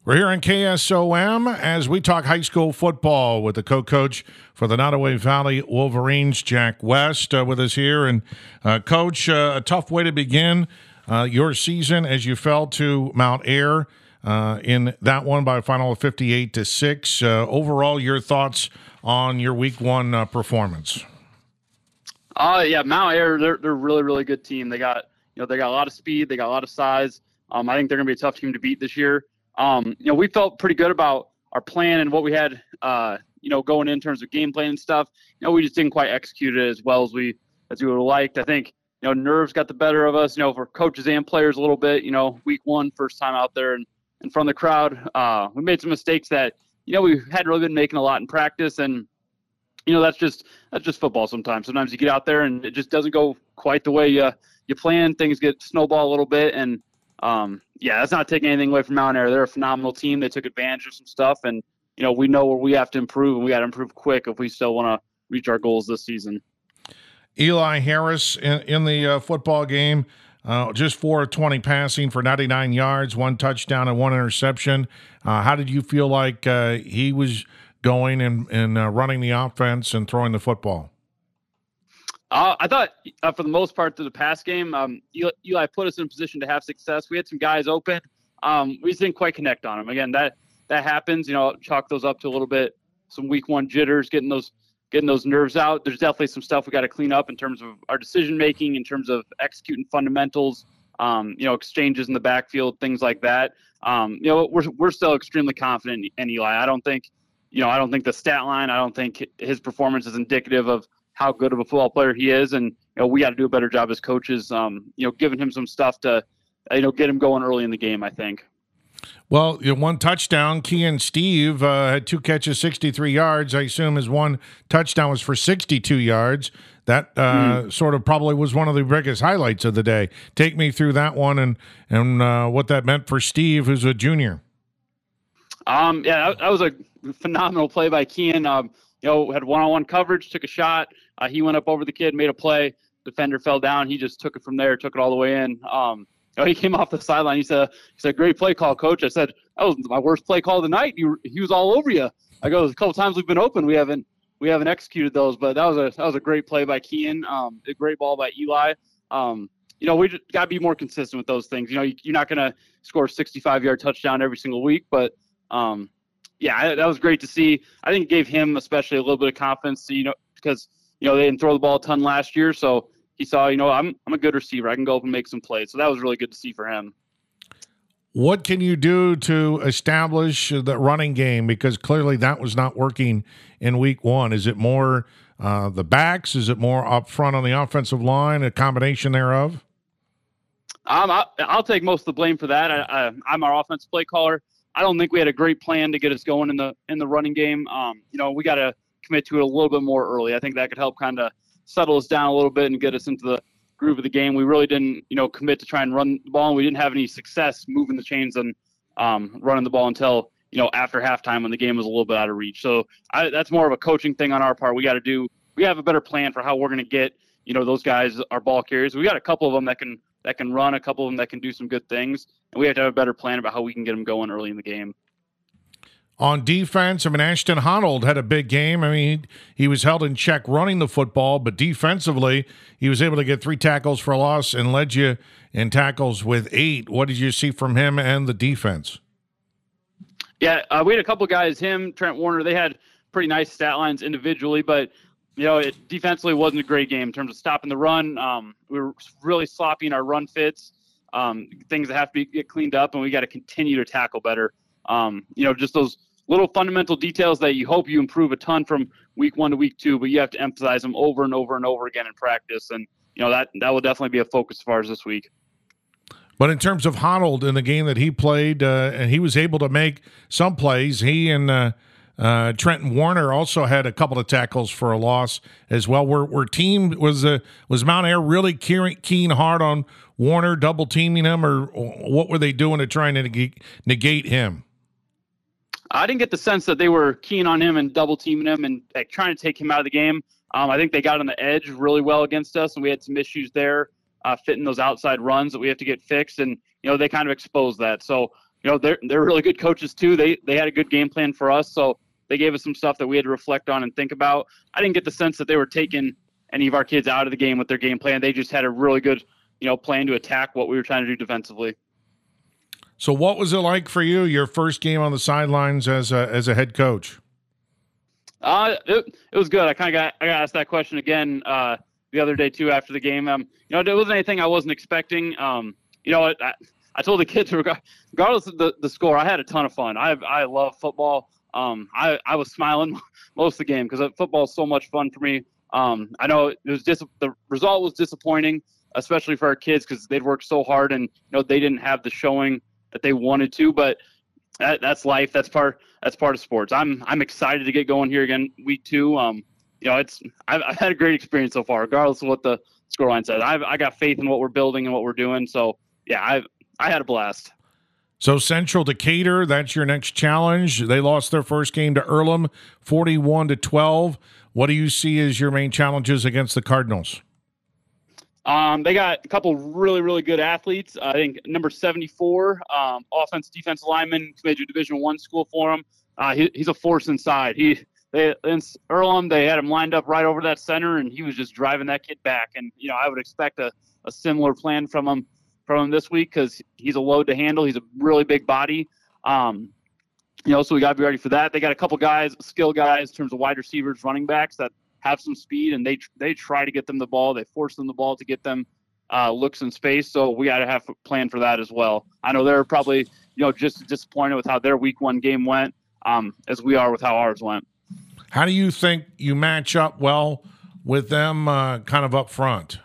We're here on KSOM as we talk high school football with the co-coach for the Nottoway Valley Wolverines, Jack West, with us here. And, Coach, a tough way to begin your season as you fell to Mount Ayr in that one by a final of 58-6. Overall, your thoughts on your Week 1 performance? Yeah, Mount Ayr, they're a really, really good team. They got a lot of speed, they got a lot of size. I think they're going to be a tough team to beat this year. We felt pretty good about our plan and what we had, going in terms of game plan and stuff. We just didn't quite execute it as well as we would have liked. I think, nerves got the better of us, for coaches and players a little bit. Week 1, first time out there and in front of the crowd. We made some mistakes that, we hadn't really been making a lot in practice. And, that's just football sometimes. Sometimes you get out there and it just doesn't go quite the way you plan. Things get snowball a little bit. And, that's not taking anything away from Mount Ayr. They're a phenomenal team. They took advantage of some stuff, and we know where we have to improve, and we got to improve quick if we still want to reach our goals this season. Eli Harris in the football game, just 4 of 20 passing for 99 yards, 1 touchdown and 1 interception. How did you feel like he was going and running the offense and throwing the football? I thought, for the most part, through the pass game, Eli put us in a position to have success. We had some guys open. We just didn't quite connect on them. Again, that happens. Chalk those up to a little bit, some Week 1 jitters, getting those nerves out. There's definitely some stuff we got to clean up in terms of our decision making, in terms of executing fundamentals, exchanges in the backfield, things like that. We're still extremely confident in Eli. I don't think the stat line, I don't think his performance is indicative of how good of a football player he is. And, we got to do a better job as coaches, giving him some stuff to, get him going early in the game, I think. Well, 1 touchdown. Kean Steve had 2 catches, 63 yards. I assume his 1 touchdown was for 62 yards. That sort of probably was one of the biggest highlights of the day. Take me through that one and what that meant for Steve, who's a junior. That was a phenomenal play by Kean. Had one-on-one coverage, took a shot. He went up over the kid, made a play. Defender fell down. He just took it from there, took it all the way in. He came off the sideline. He said, "Great play call, coach." I said, "That was my worst play call of the night. He was all over you." I go, "A couple times we've been open, we haven't executed those, but that was a great play by Kean. A great ball by Eli. We just got to be more consistent with those things. You're not going to score a 65-yard touchdown every single week, but that was great to see. I think it gave him especially a little bit of confidence, because they didn't throw the ball a ton last year, so he saw, I'm a good receiver. I can go up and make some plays. So that was really good to see for him. What can you do to establish the running game? Because clearly that was not working in Week 1. Is it more the backs? Is it more up front on the offensive line, a combination thereof? I'll take most of the blame for that. I'm our offensive play caller. I don't think we had a great plan to get us going in the running game. We got to commit to it a little bit more early. I think that could help kind of settle us down a little bit and get us into the groove of the game. We really didn't, commit to try and run the ball, and we didn't have any success moving the chains and running the ball until, after halftime when the game was a little bit out of reach. So that's more of a coaching thing on our part. We have a better plan for how we're going to get, those guys, our ball carriers. We got a couple of them that can run, a couple of them that can do some good things, and we have to have a better plan about how we can get them going early in the game. On defense, Ashton Honnold had a big game. He was held in check running the football, but defensively, he was able to get 3 tackles for a loss and led you in tackles with 8. What did you see from him and the defense? Yeah, we had a couple of guys, him, Trent Warner, they had pretty nice stat lines individually, but it defensively wasn't a great game in terms of stopping the run. We were really sloppy in our run fits, things that have to get cleaned up, and we got to continue to tackle better. Just those little fundamental details that you hope you improve a ton from Week 1 to Week 2, but you have to emphasize them over and over and over again in practice. And, that will definitely be a focus as far as this week. But in terms of Honnold in the game that he played, and he was able to make some plays, he and Trenton Warner also had a couple of tackles for a loss as well. Was Mount Ayr really keen hard on Warner, double teaming him, or what were they doing to try and negate him? I didn't get the sense that they were keen on him and double teaming him and trying to take him out of the game. I think they got on the edge really well against us, and we had some issues there fitting those outside runs that we have to get fixed, and they kind of exposed that. So they're really good coaches too. They had a good game plan for us, so they gave us some stuff that we had to reflect on and think about. I didn't get the sense that they were taking any of our kids out of the game with their game plan. They just had a really good, plan to attack what we were trying to do defensively. So what was it like for you, your first game on the sidelines as a head coach? It was good. I got asked that question again the other day too after the game. There wasn't anything I wasn't expecting. I told the kids regardless of the score, I had a ton of fun. I love football. I was smiling most of the game because football is so much fun for me. I know it was the result was disappointing, especially for our kids because they'd worked so hard and they didn't have the showing that they wanted to. But that's life. That's part of sports. I'm excited to get going here again week 2. I've had a great experience so far, regardless of what the scoreline says. I got faith in what we're building and what we're doing. So yeah, I had a blast. So Central Decatur, that's your next challenge. They lost their first game to Earlham, 41-12. What do you see as your main challenges against the Cardinals? They got a couple really, really good athletes. I think number 74, offense defensive lineman, made a Division I school for him. He's a force inside. In Earlham, they had him lined up right over that center, and he was just driving that kid back. And I would expect a similar plan from him this week because he's a load to handle. He's a really big body. So we got to be ready for that. They got a couple guys, skill guys in terms of wide receivers, running backs that have some speed, and they try to get them the ball. They force them the ball to get them looks in space. So we got to have a plan for that as well. I know they're probably just disappointed with how their week 1 game went, as we are with how ours went. How do you think you match up well with them, kind of up front?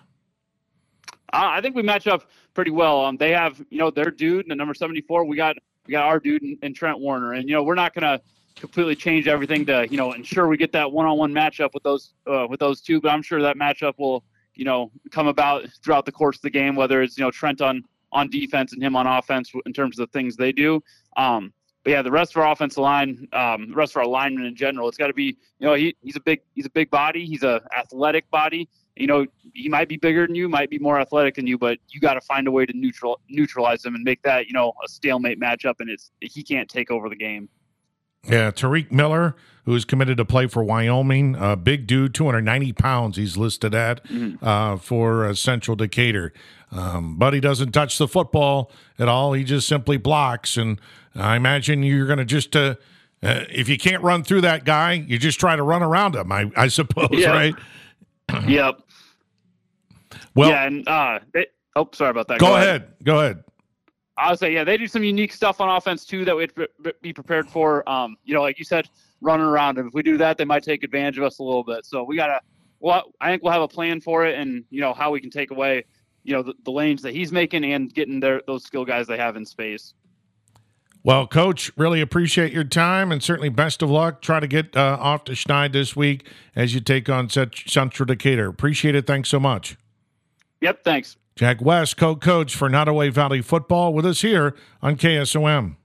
I think we match up pretty well. They have their dude, the number 74. We got our dude in Trent Warner, and we're not gonna completely change everything to ensure we get that one-on-one matchup with those two. But I'm sure that matchup will come about throughout the course of the game, whether it's Trent on defense and him on offense in terms of the things they do. But yeah, the rest of our offensive line, the rest of our linemen in general, it's got to be he's a big body, he's a athletic body. He might be bigger than you, might be more athletic than you, but you got to find a way to neutralize him and make that a stalemate matchup, and he can't take over the game. Yeah, Tariq Miller, who is committed to play for Wyoming, big dude, 290 pounds he's listed at for Central Decatur. But he doesn't touch the football at all. He just simply blocks. And I imagine you're going to just, if you can't run through that guy, you just try to run around him, I suppose, right? Yep. Well, yeah, and sorry about that. Go ahead. I would say, they do some unique stuff on offense too that we have to be prepared for. Like you said, running around. If we do that, they might take advantage of us a little bit. So I think we'll have a plan for it, and how we can take away, the lanes that he's making and getting those skill guys they have in space. Well, Coach, really appreciate your time, and certainly best of luck. Try to get off to Schneid this week as you take on Central Decatur. Appreciate it. Thanks so much. Yep, thanks. Jack West, co-coach for Nottoway Valley football, with us here on KSOM.